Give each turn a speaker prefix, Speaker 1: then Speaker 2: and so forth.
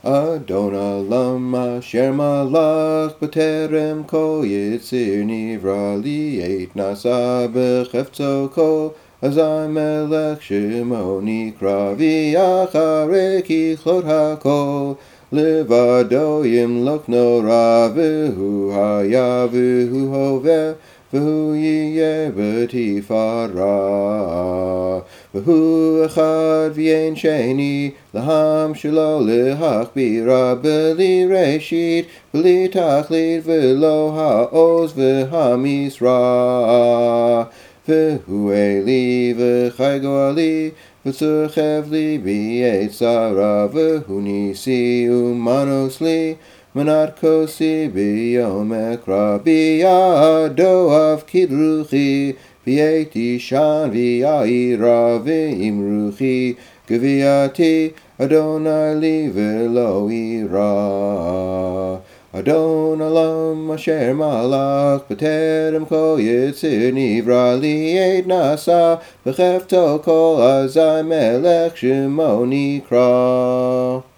Speaker 1: Adon Olam asher malach b'terem kol yitzir nivra li et nasa b'chefto kol azai melech shemo nikra v'yacharei kichlot hakol levado yimloch nora v'hu haya v'hu hoveh v'hu yiyeh b'tifara v'hu echad v'yein sheni laham shelo lehachbira b'li reshit b'li tachlit v'lo ha'oz v'hamisra v'hu eli v'chai goali v'tzuchev li b'yetzara v'hu nisi umanos li Manat kosi biyom ekra biyado av kidruchi v'yeti shan v'yaira v'imruchi gviati Adonai li v'lo ira. Adon Olam asher malach b'terem kol yitzir nivra li et nasa b'chefto kol azai melech shemo nikra.